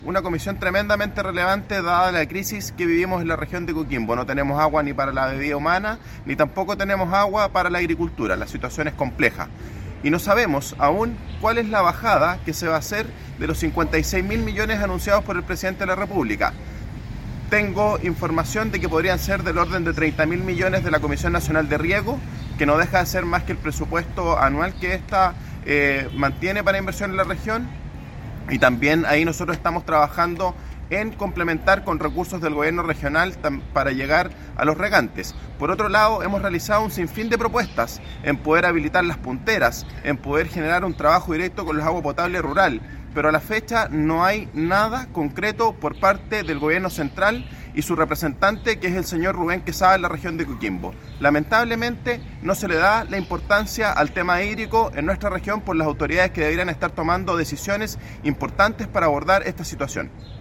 Una comisión tremendamente relevante dada la crisis que vivimos en la región de Coquimbo. No tenemos agua ni para la bebida humana, ni tampoco tenemos agua para la agricultura. La situación es compleja. Y no sabemos aún cuál es la bajada que se va a hacer de los 56.000 millones anunciados por el presidente de la República. Tengo información de que podrían ser del orden de 30.000 millones de la Comisión Nacional de Riego, que no deja de ser más que el presupuesto anual que esta mantiene para inversión en la región. Y también ahí nosotros estamos trabajando en complementar con recursos del gobierno regional para llegar a los regantes. Por otro lado, hemos realizado un sinfín de propuestas en poder habilitar las punteras, en poder generar un trabajo directo con el agua potable rural, pero a la fecha no hay nada concreto por parte del gobierno central y su representante, que es el señor Rubén Quesada, en la región de Coquimbo. Lamentablemente no se le da la importancia al tema hídrico en nuestra región por las autoridades que deberían estar tomando decisiones importantes para abordar esta situación.